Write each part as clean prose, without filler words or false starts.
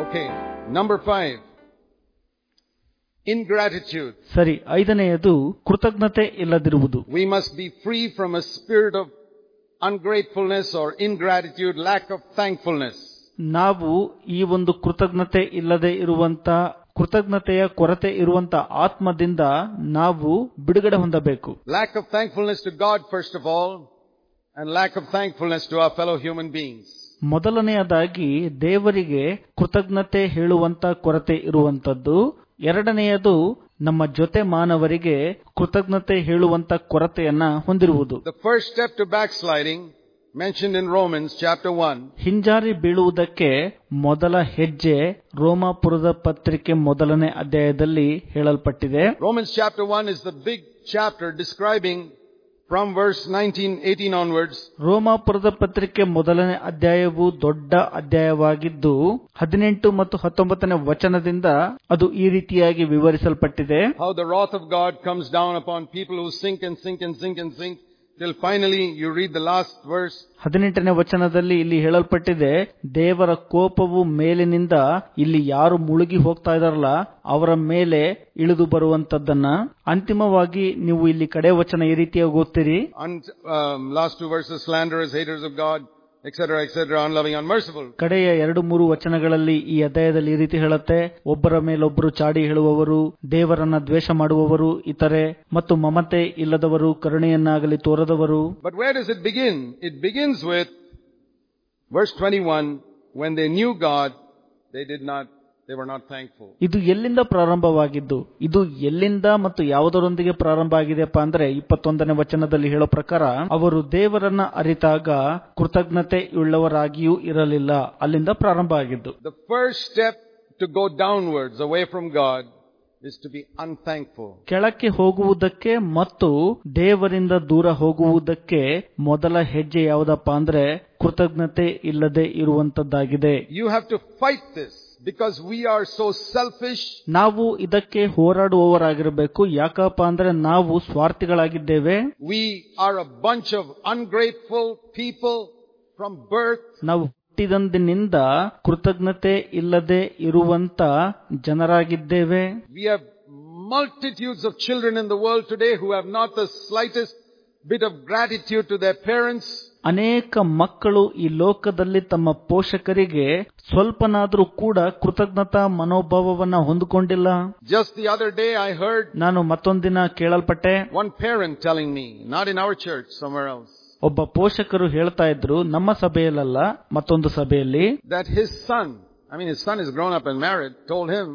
Okay, number 5. Ingratitude. ಸರಿ, ಐದನೆಯದು ಕೃತಜ್ಞತೆ ಇಲ್ಲದಿರುವುದು. We must be free from a spirit of ungratefulness or ingratitude, lack of thankfulness. ನಾವು ಈ ಒಂದು ಕೃತಜ್ಞತೆ ಇಲ್ಲದೆ ಇರುವಂತ, ಕೃತಜ್ಞತೆಯ ಕೊರತೆ ಇರುವಂತ ಆತ್ಮದಿಂದ ನಾವು ಬಿಡುಗಡೆ ಹೊಂದಬೇಕು. Lack of thankfulness to God first of all, and lack of thankfulness to our fellow human beings. ಮೊದಲನೆಯದಾಗಿ ದೇವರಿಗೆ ಕೃತಜ್ಞತೆ ಹೇಳುವಂತ ಕೊರತೆ ಇರುವಂತದ್ದು. ಎರಡನೆಯದು ನಮ್ಮ ಜೊತೆ ಮಾನವರಿಗೆ ಕೃತಜ್ಞತೆ ಹೇಳುವಂತ ಕೊರತೆಯನ್ನ ಹೊಂದಿರುವುದು. The first step to backsliding mentioned in Romans chapter 1. ಹಿಂಜಾರಿ ಬೀಳುವುದಕ್ಕೆ ಮೊದಲ ಹೆಜ್ಜೆ ರೋಮಾಪುರದ ಪತ್ರಿಕೆ ಮೊದಲನೇ ಅಧ್ಯಾಯದಲ್ಲಿ ಹೇಳಲ್ಪಟ್ಟಿದೆ. Romans chapter 1 is the big chapter describing from verse 19-18 onwards. ರೋಮಾಪುರದ ಪತ್ರಿಕೆ ಮೊದಲನೇ ಅಧ್ಯಾಯವು ದೊಡ್ಡ ಅಧ್ಯಾಯವಾಗಿದ್ದು 18 ಮತ್ತು 19ನೇ ವಚನದಿಂದ ಅದು ಈ ರೀತಿಯಾಗಿ ವಿವರಿಸಲ್ಪಟ್ಟಿದೆ. How the wrath of God comes down upon people who sink and sink and sink and sink till finally you read the last verse. 18ನೇ ವಚನದಲ್ಲಿ ಇಲ್ಲಿ ಹೇಳಲ್ಪಟ್ಟಿದೆ, ದೇವರ ಕೋಪವು ಮೇಲಿನಿಂದ ಇಲ್ಲಿ ಯಾರು ಮುಳುಗಿ ಹೋಗ್ತಾ ಇದಾರಲ್ಲ ಅವರ ಮೇಲೆ ಇಳಿದು ಬರುವಂತದ್ದನ್ನ. ಅಂತಿಮವಾಗಿ ನೀವು ಇಲ್ಲಿ ಕಡೆ ವಚನ ಈ ರೀತಿಯಾಗಿ ಓದ್ತೀರಿ. Last two verses, slanderers, haters of God, etc., etc., unloving, unmerciful. ಕಡೆಯ 2-3 ವಚನಗಳಲ್ಲಿ ಈ ಅಧ್ಯಾಯದಲ್ಲಿ ಈ ರೀತಿ ಹೇಳುತ್ತೆ, ಒಬ್ಬರ ಮೇಲೊಬ್ಬರು ಚಾಡಿ ಹೇಳುವವರು, ದೇವರನ್ನ ದ್ವೇಷ ಮಾಡುವವರು, ಇತರೆ ಮತ್ತು ಮಮತೆ ಇಲ್ಲದವರು, ಕರುಣೆಯನ್ನಾಗಲಿ ತೋರದವರು. But where does it begin? It begins with verse 21, when they knew God, they were not thankful. ಇದು ಎಲ್ಲಿಂದ ಪ್ರಾರಂಭವಾಗಿದ್ದು, ಇದು ಎಲ್ಲಿಂದ ಮತ್ತು ಯಾವುದರೊಂದಿಗೆ ಪ್ರಾರಂಭ ಆಗಿದೆಯಪ್ಪ ಅಂದ್ರೆ 21ನೇ ವಚನದಲ್ಲಿ ಹೇಳೋ ಪ್ರಕಾರ ಅವರು ದೇವರನ್ನ ಅರಿತಾಗ ಕೃತಜ್ಞತೆ ಉಳ್ಳವರಾಗಿಯೂ ಇರಲಿಲ್ಲ. ಅಲ್ಲಿಂದ ಪ್ರಾರಂಭ ಆಗಿದ್ದು. The first step to go downwards away from God is to be unthankful. ಕೆಳಕ್ಕೆ ಹೋಗುವುದಕ್ಕೆ ಮತ್ತು ದೇವರಿಂದ ದೂರ ಹೋಗುವುದಕ್ಕೆ ಮೊದಲ ಹೆಜ್ಜೆ ಯಾವುದಪ್ಪ ಅಂದ್ರೆ ಕೃತಜ್ಞತೆ ಇಲ್ಲದೆ ಇರುವಂತದ್ದಾಗಿದೆ. You have to fight this. Because we are so selfish. ನಾವು ಇದಕ್ಕೆ ಹೋರಾಡುವವರಾಗಿರಬೇಕು. ಯಾಕಪ್ಪ ಅಂದ್ರೆ ನಾವು ಸ್ವಾರ್ಥಿಗಳಾಗಿದ್ದೇವೆ. We are a bunch of ungrateful people from birth. ನಾವು ಹುಟ್ಟಿದಂದಿನಿಂದ ಕೃತಜ್ಞತೆ ಇಲ್ಲದೆ ಇರುವಂತ ಜನರಾಗಿದ್ದೇವೆ. We have multitudes of children in the world today who have not the slightest bit of gratitude to their parents. ಅನೇಕ ಮಕ್ಕಳು ಈ ಲೋಕದಲ್ಲಿ ತಮ್ಮ ಪೋಷಕರಿಗೆ ಸ್ವಲ್ಪನಾದ್ರೂ ಕೂಡ ಕೃತಜ್ಞತಾ ಮನೋಭಾವವನ್ನ ಹೊಂದಿಕೊಂಡಿಲ್ಲ. Just the other day I heard, ನಾನು ಮತ್ತೊಂದಿನ ಕೇಳಲ್ಪಟ್ಟೆ, one parent telling me, not in our church, somewhere else. ಒಬ್ಬ ಪೋಷಕರು ಹೇಳ್ತಾ ಇದ್ರು, ನಮ್ಮ ಸಭೆಯಲ್ಲ ಮತ್ತೊಂದು ಸಭೆಯಲ್ಲಿ, that his son is grown up and married, told him,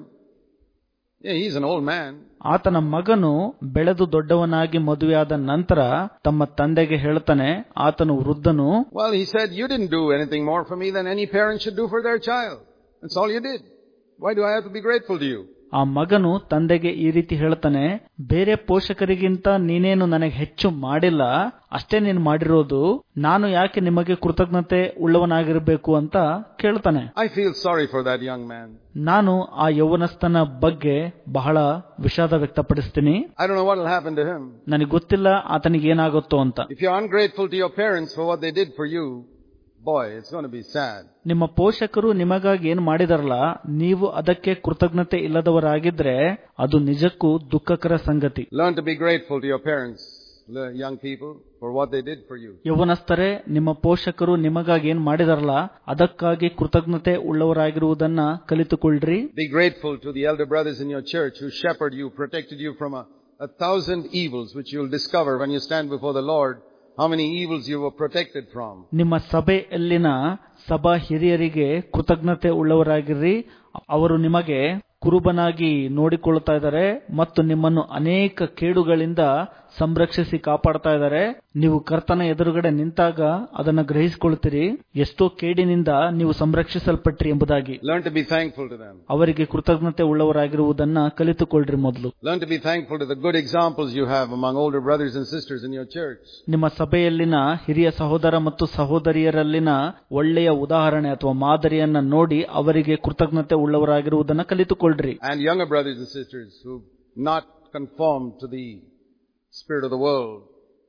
yeah, he's an old man. ಆತನ ಮಗನು ಬೆಳೆದು ದೊಡ್ಡವನಾಗಿ ಮದುವೆಯಾದ ನಂತರ ತಮ್ಮ ತಂದೆಗೆ ಹೇಳ್ತಾನೆ, ಆತನು ವೃದ್ಧನು. Well, he said, you didn't do anything more for me than any parent should do for their child. That's all you did. Why do I have to be grateful to you? ಆ ಮಗನು ತಂದೆಗೆ ಈ ರೀತಿ ಹೇಳ್ತಾನೆ, ಬೇರೆ ಪೋಷಕರಿಗಿಂತ ನೀನೇನು ನನಗೆ ಹೆಚ್ಚು ಮಾಡಿಲ್ಲ, ಅಷ್ಟೇ ನೀನು ಮಾಡಿರೋದು, ನಾನು ಯಾಕೆ ನಿಮಗೆ ಕೃತಜ್ಞತೆ ಉಳ್ಳವನಾಗಿರಬೇಕು ಅಂತ ಕೇಳ್ತಾನೆ. I feel sorry for that young man. ನಾನು ಆ ಯೌವನಸ್ಥನ ಬಗ್ಗೆ ಬಹಳ ವಿಷಾದ ವ್ಯಕ್ತಪಡಿಸ್ತೀನಿ. I don't know what will happen to him. ನನಗೆ ಗೊತ್ತಿಲ್ಲ ಆತನಿಗೆ ಏನಾಗುತ್ತೋ ಅಂತ. If you're ungrateful to your parents for what they did for you, boy, it's going to be sad. ನಿಮ್ಮ ಪೋಷಕರು ನಿಮಗಾಗಿ ಏನು ಮಾಡಿದಾರಲ್ಲ, ನೀವು ಅದಕ್ಕೆ ಕೃತಜ್ಞತೆ ಇಲ್ಲದವರಾಗಿದ್ರೆ ಅದು ನಿಜಕ್ಕೂ ದುಃಖಕರ ಸಂಗತಿ. Learn to be grateful to your parents, young people, for what they did for you. ಯೌವನಸ್ಥರೇ, ನಿಮ್ಮ ಪೋಷಕರು ನಿಮಗಾಗಿ ಏನು ಮಾಡಿದಾರಲ್ಲ ಅದಕ್ಕಾಗಿ ಕೃತಜ್ಞತೆ ಉಳ್ಳವರಾಗಿರುವುದನ್ನ ಕಲಿತುಕೊಳ್ಳ್ರಿ. Be grateful to the elder brothers in your church who shepherded you, protected you from a thousand evils which you'll discover when you stand before the Lord. How many evils you were protected from. ನಿಮ್ಮ ಸಭೆಯಲ್ಲಿನ ಸಭಾ ಹಿರಿಯರಿಗೆ ಕೃತಜ್ಞತೆ ಉಳ್ಳವರಾಗಿರ್ರಿ. ಅವರು ನಿಮಗೆ ಕುರುಬನಾಗಿ ನೋಡಿಕೊಳ್ಳುತ್ತಾ ಇದ್ದಾರೆ ಮತ್ತು ನಿಮ್ಮನ್ನು ಅನೇಕ ಕೇಡುಗಳಿಂದ ಸಂರಕ್ಷಿಸಿ ಕಾಪಾಡ್ತಾ ಇದ್ದಾರೆ. ನೀವು ಕರ್ತನ ಎದುರುಗಡೆ ನಿಂತಾಗ ಅದನ್ನ ಗ್ರಹಿಸಿಕೊಳ್ಳುತ್ತೀರಿ, ಎಷ್ಟೋ ಕೇಡಿನಿಂದ ನೀವು ಸಂರಕ್ಷಿಸಲ್ಪಟ್ರಿ ಎಂಬುದಾಗಿ. Learn to be thankful to them. ಅವರಿಗೆ ಕೃತಜ್ಞತೆ ಉಳ್ಳವರಾಗಿರುವುದನ್ನ ಕಲಿತುಕೊಳ್ಳ್ರಿ ಮೊದಲು. Learn to be thankful to the good examples you have among older brothers and sisters in your church. ನಿಮ್ಮ ಸಭೆಯಲ್ಲಿನ ಹಿರಿಯ ಸಹೋದರ ಮತ್ತು ಸಹೋದರಿಯರಲ್ಲಿನ ಒಳ್ಳೆಯ ಉದಾಹರಣೆ ಅಥವಾ ಮಾದರಿಯನ್ನ ನೋಡಿ ಅವರಿಗೆ ಕೃತಜ್ಞತೆ ಉಳ್ಳವರಾಗಿರುವುದನ್ನ ಕಲಿತುಕೊಳ್ಳ್ರಿ. And younger brothers and sisters who not conformed to the spirit of the world,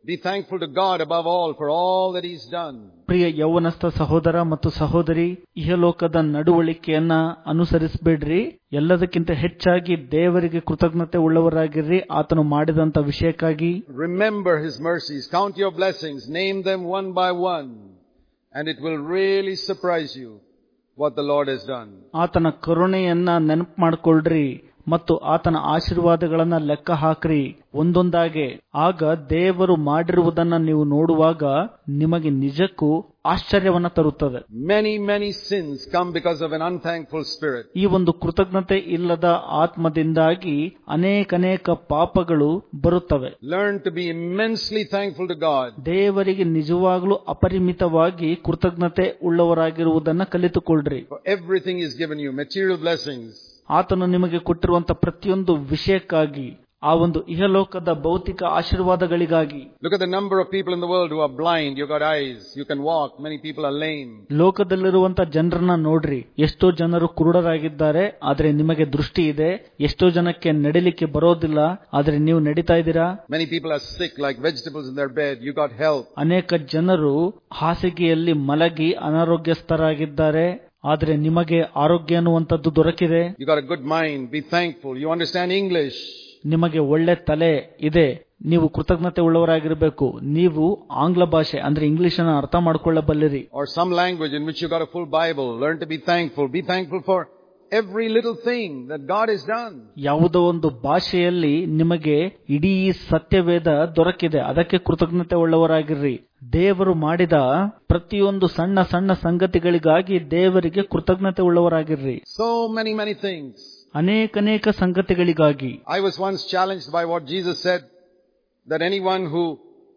Be thankful to God above all for all that He's done. ಪ್ರಿಯ ಯೌವನಸ್ಥ ಸಹೋದರ ಮತ್ತು ಸಹೋದರಿ, ಇಹಲೋಕದ ನಡವಳಿಕೆಯನ್ನ ಅನುಸರಿಸಬೇಡ್ರಿ. ಎಲ್ಲದಕ್ಕಿಂತ ಹೆಚ್ಚಾಗಿ ದೇವರಿಗೆ ಕೃತಜ್ಞತೆ ಉಳ್ಳವರಾಗಿರ್ರಿ ಆತನು ಮಾಡಿದಂತ ವಿಷಯಕ್ಕಾಗಿ. Remember His mercies, count your blessings, name them one by one, and it will really surprise you what the Lord has done. ಆತನ ಕರುಣೆಯನ್ನ ನೆನಪು ಮಾಡಿಕೊಳ್ಳ್ರಿ ಮತ್ತು ಆತನ ಆಶೀರ್ವಾದಗಳನ್ನ ಲೆಕ್ಕ ಹಾಕ್ರಿ ಒಂದೊಂದಾಗೆ. ಆಗ ದೇವರು ಮಾಡಿರುವುದನ್ನ ನೀವು ನೋಡುವಾಗ ನಿಮಗೆ ನಿಜಕ್ಕೂ ಆಶ್ಚರ್ಯವನ್ನ ತರುತ್ತದೆ. Many sins come because of an unthankful spirit. ಈ ಒಂದು ಕೃತಜ್ಞತೆ ಇಲ್ಲದ ಆತ್ಮದಿಂದಾಗಿ ಅನೇಕ ಪಾಪಗಳು ಬರುತ್ತವೆ. Learn to be immensely thankful to God. ದೇವರಿಗೆ ನಿಜವಾಗ್ಲೂ ಅಪರಿಮಿತವಾಗಿ ಕೃತಜ್ಞತೆ ಉಳ್ಳವರಾಗಿರುವುದನ್ನ ಕಲಿತುಕೊಳ್ಳ್ರಿ. For everything is given you, material blessings. ಆತನು ನಿಮಗೆ ಕೊಟ್ಟಿರುವಂತ ಪ್ರತಿಯೊಂದು ವಿಷಯಕ್ಕಾಗಿ, ಆ ಒಂದು ಇಹಲೋಕದ ಭೌತಿಕ ಆಶೀರ್ವಾದಗಳಿಗಾಗಿ. Look at the number of people in the world who are blind. You got eyes, you can walk. Many people are lame. ಲೋಕದಲ್ಲಿರುವಂತ ಜನರನ್ನ ನೋಡ್ರಿ. ಎಷ್ಟೋ ಜನರು ಕುರುಡರಾಗಿದ್ದಾರೆ, ಆದ್ರೆ ನಿಮಗೆ ದೃಷ್ಟಿ ಇದೆ. ಎಷ್ಟೋ ಜನಕ್ಕೆ ನಡಿಲಿಕ್ಕೆ ಬರೋದಿಲ್ಲ, ಆದ್ರೆ ನೀವು ನಡೀತಾ ಇದ್ದೀರಾ. Many people are sick like vegetables in their bed. You got help. ಅನೇಕ ಜನರು ಹಾಸಿಗೆಯಲ್ಲಿ ಮಲಗಿ ಅನಾರೋಗ್ಯಸ್ಥರಾಗಿದ್ದಾರೆ, ಆದ್ರೆ ನಿಮಗೆ ಆರೋಗ್ಯ ಅನ್ನುವಂಥದ್ದು ದೊರಕಿದೆ. You got a good mind. Be thankful. You understand English. ನಿಮಗೆ ಒಳ್ಳೆ ತಲೆ ಇದೆ, ನೀವು ಕೃತಜ್ಞತೆ ಉಳ್ಳವರಾಗಿರಬೇಕು. ನೀವು ಆಂಗ್ಲ ಭಾಷೆ ಅಂದ್ರೆ ಇಂಗ್ಲಿಷ್ ಅನ್ನು ಅರ್ಥ ಮಾಡಿಕೊಳ್ಳಬಲ್ಲಿರಿ. Or some language in which you got a full Bible. Learn to be thankful. Be thankful for every little thing that God has done. ಯಾವುದೋ ಒಂದು ಭಾಷೆಯಲ್ಲಿ ನಿಮಗೆ ಇಡೀ ಸತ್ಯವೇದ ದೊರಕಿದೆ, ಅದಕ್ಕೆ ಕೃತಜ್ಞತೆ ಉಳ್ಳವರಾಗಿರ್ರಿ. ದೇವರು ಮಾಡಿದ ಪ್ರತಿಯೊಂದು ಸಣ್ಣ ಸಂಗತಿಗಳಿಗಾಗಿ ದೇವರಿಗೆ ಕೃತಜ್ಞತೆ ಉಳ್ಳವರಾಗಿರ್ರಿ. So many things. ಅನೇಕ ಸಂಗತಿಗಳಿಗಾಗಿ. I was once challenged by what Jesus said, that anyone who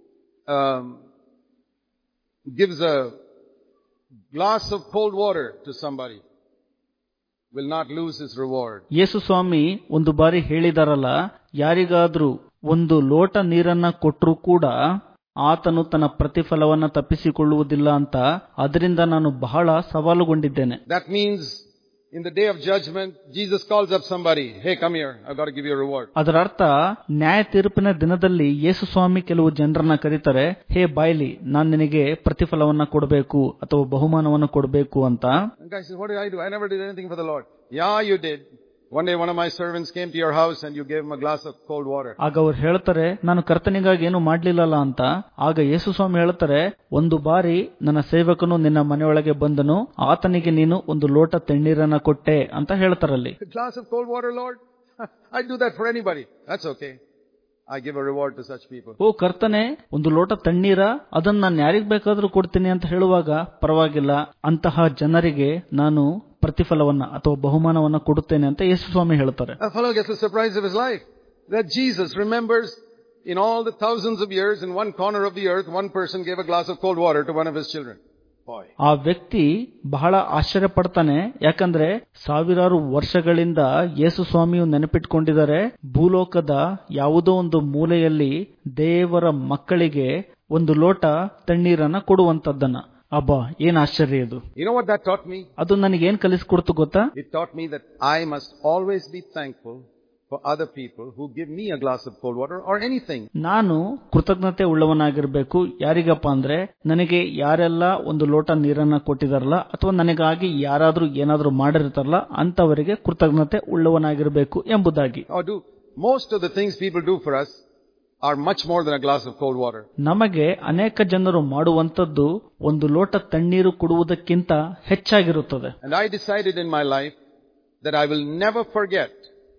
gives a glass of cold water to somebody will not lose his reward. ಯೇಸು ಸ್ವಾಮಿ ಒಂದು ಬಾರಿ ಹೇಳಿದಾರಲ್ಲ, ಯಾರಿಗಾದ್ರೂ ಒಂದು ಲೋಟ ನೀರನ್ನ ಕೊಟ್ಟರೂ ಕೂಡ ಆತನು ತನ್ನ ಪ್ರತಿಫಲವನ್ನ ತಪ್ಪಿಸಿಕೊಳ್ಳುವುದಿಲ್ಲ ಅಂತ. ಅದರಿಂದ ನಾನು ಬಹಳ ಸವಾಲುಗೊಂಡಿದ್ದೇನೆ. That means in the day of judgment, Jesus calls up somebody. Hey, come here. I've got to give you a reward. ಅದರ ಅರ್ಥ, ನ್ಯಾಯ ತೀರ್ಪಿನ ದಿನದಲ್ಲಿ ಯೇಸು ಸ್ವಾಮಿ ಕೆಲವು ಜನರನ್ನ ಕರೀತಾರೆ. ಹೇ ಬಾಯ್ಲಿ, ನಾನ್ ನಿನಗೆ ಪ್ರತಿಫಲವನ್ನ ಕೊಡಬೇಕು ಅಥವಾ ಬಹುಮಾನವನ್ನು ಕೊಡಬೇಕು ಅಂತ. And guy says, what did I do? I never did anything for the Lord. Yeah, you did. One day one of my servants came to your house and you gave him a glass of cold water. ಆಗ ಅವ್ರು ಹೇಳ್ತಾರೆ, ನಾನು ಕರ್ತನಿಗಾಗಿ ಏನು ಮಾಡ್ಲಿಲ್ಲಲ್ಲ ಅಂತ. ಆಗ ಯೇಸು ಸ್ವಾಮಿ ಹೇಳ್ತಾರೆ, ಒಂದು ಬಾರಿ ನನ್ನ ಸೇವಕನು ನಿನ್ನ ಮನೆಯೊಳಗೆ ಬಂದನು, ಆತನಿಗೆ ನೀನು ಒಂದು ಲೋಟ ತಣ್ಣೀರನ್ನ ಕೊಟ್ಟೆ ಅಂತ ಹೇಳ್ತಾರಲ್ಲಿ. A glass of cold water, Lord? I'd do that for anybody. That's okay. I give a reward to such people. ಓ ಕರ್ತನೆ, ಒಂದು ಲೋಟ ತಣ್ಣೀರ, ಅದನ್ನ ನಾನು ಯಾರಿಗ್ ಬೇಕಾದ್ರೂ ಕೊಡ್ತೀನಿ ಅಂತ ಹೇಳುವಾಗ ಪರವಾಗಿಲ್ಲ, ಅಂತಹ ಜನರಿಗೆ ನಾನು ಪ್ರತಿಫಲವನ್ನ ಅಥವಾ ಬಹುಮಾನವನ್ನ ಕೊಡುತ್ತೇನೆ ಅಂತ ಯೇಸು ಸ್ವಾಮಿ ಹೇಳ್ತಾರೆ. A fellow gets the surprise of his life that Jesus remembers in all the thousands of years in one corner of the earth one person gave a glass of cold water to one of his children. ಆ ವ್ಯಕ್ತಿ ಬಹಳ ಆಶ್ಚರ್ಯ ಪಡ್ತಾನೆ, ಯಾಕಂದ್ರೆ ಸಾವಿರಾರು ವರ್ಷಗಳಿಂದ ಯೇಸು ಸ್ವಾಮಿಯು ನೆನಪಿಟ್ಕೊಂಡಿದ್ದಾರೆ, ಭೂಲೋಕದ ಯಾವುದೋ ಒಂದು ಮೂಲೆಯಲ್ಲಿ ದೇವರ ಮಕ್ಕಳಿಗೆ ಒಂದು ಲೋಟ ತಣ್ಣೀರನ್ನ ಕೊಡುವಂತದ್ದನ್ನ. ಅಬ್ಬಾ, ಏನ್ ಆಶ್ಚರ್ಯ ಇದು. You know what that taught me? ಅದು ನನಗೇನ್ ಕಲಿಸ್ಕೊಡ್ತು ಗೊತ್ತಾ? It taught me that I must always be thankful for other people who give me a glass of cold water or anything. ನಾನು ಕೃತಜ್ಞತೆ ಉಳ್ಳವನಾಗಿರ್ಬೇಕು. ಯಾರಿಗಪ್ಪ ಅಂದ್ರೆ, ನನಗೆ ಯಾರೆಲ್ಲ ಒಂದು ಲೋಟ ನೀರನ್ನ ಕೊಟ್ಟಿದಾರಲ್ಲ ಅಥವಾ ನನಗಾಗಿ ಯಾರಾದ್ರೂ ಏನಾದ್ರೂ ಮಾಡಿರ್ತಾರಲ್ಲ ಅಂತವರಿಗೆ ಕೃತಜ್ಞತೆ ಉಳ್ಳವನಾಗಿರ್ಬೇಕು ಎಂಬುದಾಗಿ. Most of the things people do for us are much more than a glass of cold water. ನಮಗೆ ಅನೇಕ ಜನರು ಮಾಡುವಂತದ್ದು ಒಂದು ಲೋಟ ತಣ್ಣೀರು ಕೊಡುವುದಕ್ಕಿಂತ ಹೆಚ್ಚಾಗಿರುತ್ತದೆ. And I decided in my life that I will never forget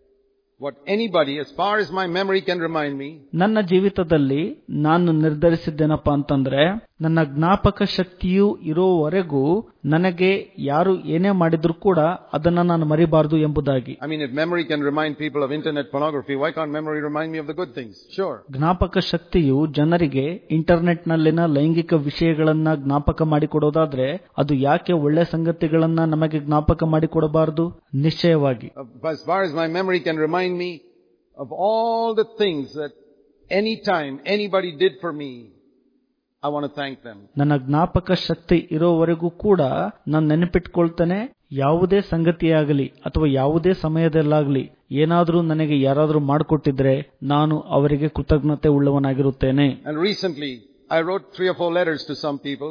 what anybody, as far as my memory can remind me. ನನ್ನ ಜೀವಿತದಲ್ಲಿ ನಾನು ನಿರ್ಧರಿಸಿದ್ದೇನಪ್ಪ ಅಂತಂದ್ರೆ, ನನ್ನ ಜ್ಞಾಪಕ ಶಕ್ತಿಯು ಇರೋವರೆಗೂ ನನಗೆ ಯಾರು ಏನೇ ಮಾಡಿದ್ರು ಕೂಡ ಅದನ್ನ ನಾನು ಮರಿಬಾರದು ಎಂಬುದಾಗಿ. I mean, if memory can remind people of internet pornography, why can't memory remind me of the good things? Sure. ಜ್ಞಾಪಕ ಶಕ್ತಿಯು ಜನರಿಗೆ ಇಂಟರ್ನೆಟ್ ನಲ್ಲಿನ ಲೈಂಗಿಕ ವಿಷಯಗಳನ್ನ ಜ್ಞಾಪಕ ಮಾಡಿಕೊಡೋದಾದ್ರೆ, ಅದು ಯಾಕೆ ಒಳ್ಳೆ ಸಂಗತಿಗಳನ್ನ ನಮಗೆ ಜ್ಞಾಪಕ ಮಾಡಿಕೊಡಬಾರದು? ನಿಶ್ಚಯವಾಗಿ. As far as my memory can remind me of all the things that any time anybody did for me, I want to thank them. ನನ್ನ ಜ್ಞಾಪಕ ಶಕ್ತಿ ಇರೋವರೆಗೂ ಕೂಡ ನಾನು ನೆನಪಿಟ್ಕೊಳ್ತೇನೆ, ಯಾವುದೇ ಸಂಗತಿಯಾಗಲಿ ಅಥವಾ ಯಾವುದೇ ಸಮಯದಲ್ಲಾಗಲಿ ಏನಾದರೂ ನನಗೆ ಯಾರಾದರೂ ಮಾಡಿಕೊಟ್ಟಿದ್ರೆ ನಾನು ಅವರಿಗೆ ಕೃತಜ್ಞತೆ ಉಳ್ಳವನಾಗಿರುತ್ತೇನೆ. And recently, I wrote 3 or 4 letters to some people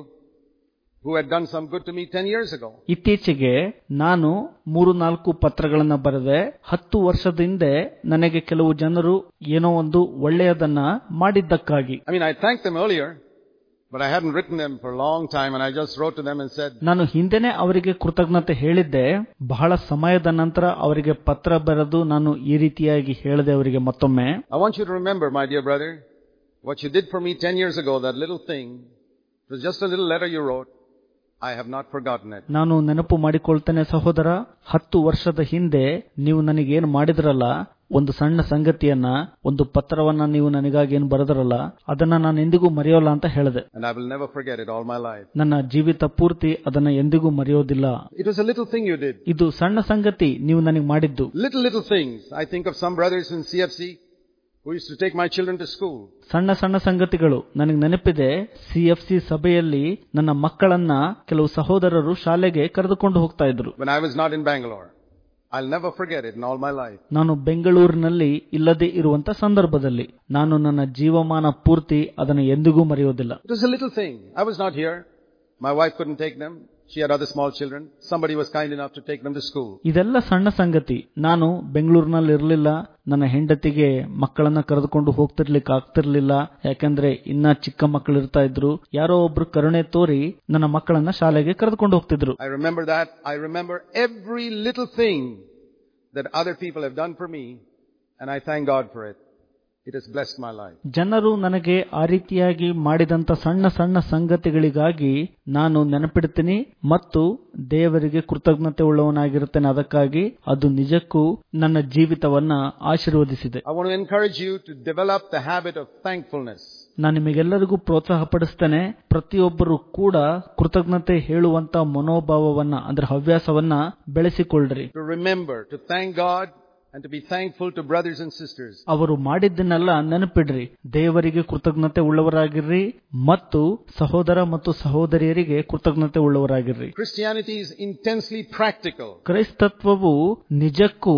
who had done some good to me 10 years ago. ಇತ್ತೀಚೆಗೆ ನಾನು 3-4 ಪತ್ರಗಳನ್ನು ಬರೆದೆ. 10 ವರ್ಷದ ಹಿಂದೆ ನನಗೆ ಕೆಲವು ಜನರು ಏನೋ ಒಂದು ಒಳ್ಳೆಯದನ್ನ ಮಾಡಿದ್ದಕ್ಕಾಗಿ. I mean, I thanked them earlier, but I hadn't written them for a long time, and I just wrote to them and said, ನಾನು ಹಿಂದೆನೇ ಅವರಿಗೆ ಕೃತಜ್ಞತೆ ಹೇಳಿದ್ದೆ. ಬಹಳ ಸಮಯದ ನಂತರ ಅವರಿಗೆ ಪತ್ರ ಬರೆದು ನಾನು ಈ ರೀತಿಯಾಗಿ ಹೇಳಿದೆ ಅವರಿಗೆ ಮತ್ತೊಮ್ಮೆ. I want you to remember, my dear brother, what you did for me 10 years ago, that little thing, it was just a little letter you wrote. I have not forgotten it. ನಾನು ನೆನಪು ಮಾಡಿಕೊಳ್ತೇನೆ ಸಹೋದರ, 10 ವರ್ಷದ ಹಿಂದೆ ನೀವು ನನಗೇನು ಮಾಡಿದ್ರಲ್ಲ, ಒಂದು ಸಣ್ಣ ಸಂಗತಿಯನ್ನ, ಒಂದು ಪತ್ರವನ್ನ ನೀವು ನನಗಾಗಿ ಏನು ಬರೆದ್ರಲ್ಲ, ಅದನ್ನ ನಾನು ಎಂದಿಗೂ ಮರೆಯೋಲ್ಲ ಅಂತ ಹೇಳಿದೆ. And I will never forget it all my life. ನನ್ನ ಜೀವಿತ ಪೂರ್ತಿ ಅದನ್ನ ಎಂದಿಗೂ ಮರೆಯೋದಿಲ್ಲ. It was a little thing you did. ಇದು ಸಣ್ಣ ಸಂಗತಿ ನೀವು ನನಗೆ ಮಾಡಿದ್ದು. Little things. I think of some brothers in CFC who used to take my children to school. ಸಣ್ಣ ಸಣ್ಣ ಸಂಗತಿಗಳು ನನಗೆ ನೆನಪಿದೆ. CFC ಸಭೆಯಲ್ಲಿ ನನ್ನ ಮಕ್ಕಳನ್ನ ಕೆಲವು ಸಹೋದರರು ಶಾಲೆಗೆ ಕರೆದುಕೊಂಡು ಹೋಗ್ತಾ ಇದ್ರು. When I was not in Bangalore, I'll never forget it in all my life. ನಾನು ಬೆಂಗಳೂರಿನಲ್ಲಿ ಇಲ್ಲದೆ ಇರುವಂತ ಸಂದರ್ಭದಲ್ಲಿ ನಾನು ನನ್ನ ಜೀವಮಾನ ಪೂರ್ತಿ ಅದನ್ನು ಎಂದಿಗೂ ಮರೆಯೋದಿಲ್ಲ. It was a little thing. I was not here. My wife couldn't take them. She had other small children. Somebody was kind enough to take them to school. ಇದೆಲ್ಲ ಸಣ್ಣ ಸಂಗತಿ. ನಾನು ಬೆಂಗಳೂರಿನಲ್ಲಿ ಇರಲಿಲ್ಲ. ನನ್ನ ಹೆಂಡತಿಗೆ ಮಕ್ಕಳನ್ನ ಕರೆದುಕೊಂಡು ಹೋಗ್ತಿರ್ಲಿಕ್ಕೆ ಆಗ್ತಿರ್ಲಿಲ್ಲ. ಯಾಕಂದ್ರೆ ಇನ್ನ ಚಿಕ್ಕ ಮಕ್ಕಳು ಇರ್ತಾ ಇದ್ರು. ಯಾರೋ ಒಬ್ರು ಕರುಣೆ ತೋರಿ ನನ್ನ ಮಕ್ಕಳನ್ನ ಶಾಲೆಗೆ ಕರೆದುಕೊಂಡು ಹೋಗ್ತಿದ್ರು. I remember that. I remember every little thing that other people have done for me, and I thank God for it. It has blessed my life. ಜನರು ನನಗೆ ಆ ರೀತಿಯಾಗಿ ಮಾಡಿದಂತ ಸಣ್ಣ ಸಣ್ಣ ಸಂಗತಿಗಳಿಗಾಗಿ ನಾನು ನೆನಪಿಡ್ತೀನಿ ಮತ್ತು ದೇವರಿಗೆ ಕೃತಜ್ಞತೆ ಉಳ್ಳವನಾಗಿರುತ್ತೇನೆ. ಅದಕ್ಕಾಗಿ ಅದು ನಿಜಕ್ಕೂ ನನ್ನ ಜೀವಿತವನ್ನ ಆಶೀರ್ವದಿಸಿದೆ. I want to encourage you to develop the habit of thankfulness. ನಾನು ನಿಮಗೆಲ್ಲರಿಗೂ ಪ್ರೋತ್ಸಾಹ ಪಡಿಸ್ತೇನೆ. ಪ್ರತಿಯೊಬ್ಬರು ಕೂಡ ಕೃತಜ್ಞತೆ ಹೇಳುವಂತ ಮನೋಭಾವವನ್ನ, ಅಂದ್ರೆ ಹವ್ಯಾಸವನ್ನ ಬೆಳೆಸಿಕೊಳ್ಳ್ರಿ. To remember to thank God and to be thankful to brothers and sisters. ಅವರು ಮಾಡಿದ್ದನ್ನೆಲ್ಲ ನೆನಪಿಡ್ರಿ. ದೇವರಿಗೆ ಕೃತಜ್ಞತೆ ಉಳ್ಳವರಾಗಿರ್ರಿ ಮತ್ತು ಸಹೋದರ ಮತ್ತು ಸಹೋದರಿಯರಿಗೆ ಕೃತಜ್ಞತೆ ಉಳ್ಳವರಾಗಿರ್ರಿ. Christianity is intensely practical. ಕ್ರೈಸ್ತತ್ವವು ನಿಜಕ್ಕೂ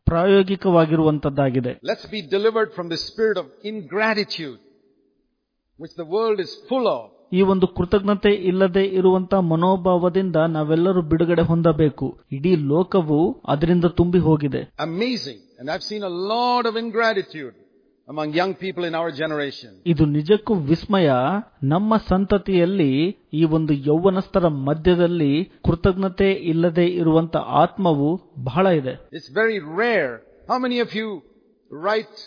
ಪ್ರಾಯೋಗಿಕವಾಗಿರುವಂತದ್ದಾಗಿದೆ. Let's be delivered from the spirit of ingratitude which the world is full of. ಈ ಒಂದು ಕೃತಜ್ಞತೆ ಇಲ್ಲದೆ ಇರುವಂತ ಮನೋಭಾವದಿಂದ ನಾವೆಲ್ಲರೂ ಬಿಡುಗಡೆ ಹೊಂದಬೇಕು. ಇಡೀ ಲೋಕವು ಅದರಿಂದ ತುಂಬಿ ಹೋಗಿದೆ. Amazing. And I've seen a lot of ingratitude among young people in our generation. ಇದು ನಿಜಕ್ಕೂ ವಿಸ್ಮಯ. ನಮ್ಮ ಸಂತತಿಯಲ್ಲಿ ಈ ಒಂದು ಯೌವನಸ್ಥರ ಮಧ್ಯದಲ್ಲಿ ಕೃತಜ್ಞತೆ ಇಲ್ಲದೆ ಇರುವಂತ ಆತ್ಮವು ಬಹಳ ಇದೆ. It's very rare. How many of you write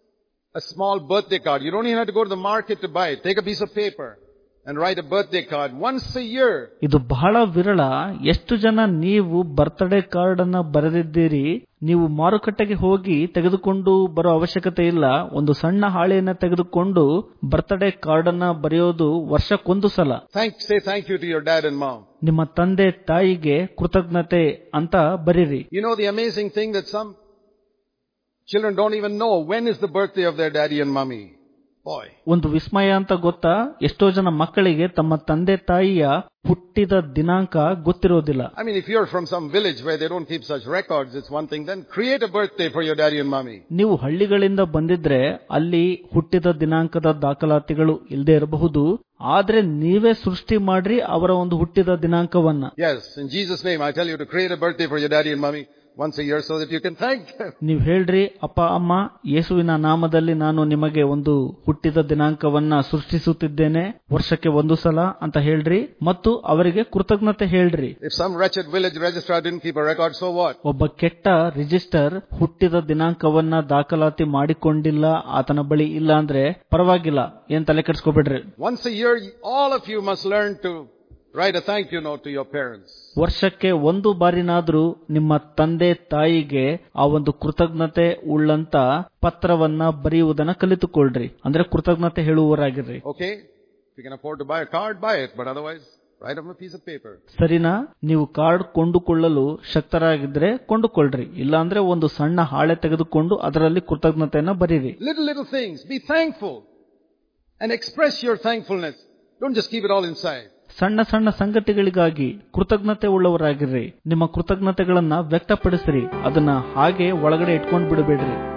a small birthday card? You don't even have to go to the market to buy it. Take a piece of paper and write a birthday card once a year. ಇದು ಬಹಳ ವಿರಳ. ಎಷ್ಟು ಜನ ನೀವು birthday card ಅನ್ನ ಬರೆದಿದ್ದೀರಿ? ನೀವು ಮಾರುಕಟ್ಟೆಗೆ ಹೋಗಿ ತೆಗೆದುಕೊಂಡು ಬರೋ ಅವಶ್ಯಕತೆ ಇಲ್ಲ. ಒಂದು ಸಣ್ಣ ಹಾಳೆಯನ್ನ ತೆಗೆದುಕೊಂಡು ಬರ್ತ್ಡೇ ಕಾರ್ಡ್ ಅನ್ನ ಬರೆಯೋದು ವರ್ಷಕ್ಕೊಂದು ಸಲ. Say thank you to your dad and mom. ನಿಮ್ಮ ತಂದೆ ತಾಯಿಗೆ ಕೃತಜ್ಞತೆ ಅಂತ ಬರೀರಿ. You know the amazing thing that some children don't even know when is the birthday of their daddy and mommy. Boy. ಒಂದು ವಿಸ್ಮಯ ಅಂತ ಗೊತ್ತಾ? ಎಷ್ಟೋ ಜನ ಮಕ್ಕಳಿಗೆ ತಮ್ಮ ತಂದೆ ತಾಯಿಯ ಹುಟ್ಟಿದ ದಿನಾಂಕ ಗೊತ್ತಿರೋದಿಲ್ಲ. I mean, if you're from some village where they don't keep such records, it's one thing. Then create a birthday for your daddy and mommy. ನೀವು ಹಳ್ಳಿಗಳಿಂದ ಬಂದಿದ್ರೆ ಅಲ್ಲಿ ಹುಟ್ಟಿದ ದಿನಾಂಕದ ದಾಖಲಾತಿಗಳು ಇಲ್ಲದೆ ಇರಬಹುದು. ಆದ್ರೆ ನೀವೇ ಸೃಷ್ಟಿ ಮಾಡ್ರಿ ಅವರ ಒಂದು ಹುಟ್ಟಿದ ದಿನಾಂಕವನ್ನ. Yes, in Jesus' name I tell you to create a birthday for your daddy and mommy once a year so that you can thank them. ನೀವು ಹೇಳ್ರಿ, ಅಪ್ಪ ಅಮ್ಮ, ಯೇಸುವಿನ ನಾಮದಲ್ಲಿ ನಾನು ನಿಮಗೆ ಒಂದು ಹುಟ್ಟಿದ ದಿನಾಂಕವನ್ನ ಸೃಷ್ಟಿಸುತ್ತಿದ್ದೇನೆ ವರ್ಷಕ್ಕೆ ಒಂದು ಸಲ ಅಂತ ಹೇಳ್ರಿ ಮತ್ತು ಅವರಿಗೆ ಕೃತಜ್ಞತೆ ಹೇಳ್ರಿ. If some wretched village registrar didn't keep a record, so what? ಒಬ್ಬ ಕೆಟ್ಟ ರಿಜಿಸ್ಟರ್ ಹುಟ್ಟಿದ ದಿನಾಂಕವನ್ನ ದಾಖಲಾತಿ ಮಾಡಿಕೊಂಡಿಲ್ಲ, ಆತನ ಬಳಿ ಇಲ್ಲ ಅಂದ್ರೆ ಪರವಾಗಿಲ್ಲ, ಏನ್ ತಲೆ ಕೆಡಿಸ್ಕೋಬೇಡ್ರಿ. Once a year all of you must learn to write a thank you note to your parents. ವರ್ಷಕ್ಕೆ ಒಂದು ಬಾರಿನಾದ್ರೂ ನಿಮ್ಮ ತಂದೆ ತಾಯಿಗೆ ಆ ಒಂದು ಕೃತಜ್ಞತೆ ಉಳ್ಳಂತ ಪತ್ರವನ್ನ ಬರೆಯುವುದನ್ನ ಕಲಿತುಕೊಳ್ಳ್ರಿ. ಅಂದ್ರೆ ಕೃತಜ್ಞತೆ ಹೇಳುವವರಾಗಿರ್ರಿ. Okay, if you can afford to buy a card, buy it, but otherwise write on a piece of paper. ಸರಿನಾ? ನೀವು ಕಾರ್ಡ್ ಕೊಂಡುಕೊಳ್ಳಲು ಶಕ್ತರಾಗಿದ್ರೆ ಕೊಂಡುಕೊಳ್ಳ್ರಿ. ಇಲ್ಲಾಂದ್ರೆ ಒಂದು ಸಣ್ಣ ಹಾಳೆ ತೆಗೆದುಕೊಂಡು ಅದರಲ್ಲಿ ಕೃತಜ್ಞತೆಯನ್ನ ಬರೀರಿ. Little things. Be thankful and express your thankfulness. Don't just keep it all inside. ಸಣ್ಣ ಸಣ್ಣ ಸಂಗತಿಗಳಿಗಾಗಿ ಕೃತಜ್ಞತೆ ಉಳ್ಳವರಾಗಿರ್ರಿ. ನಿಮ್ಮ ಕೃತಜ್ಞತೆಗಳನ್ನ ವ್ಯಕ್ತಪಡಿಸ್ರಿ, ಅದನ್ನ ಹಾಗೆ ಒಳಗಡೆ ಇಟ್ಕೊಂಡ್ ಬಿಡಬೇಡ್ರಿ.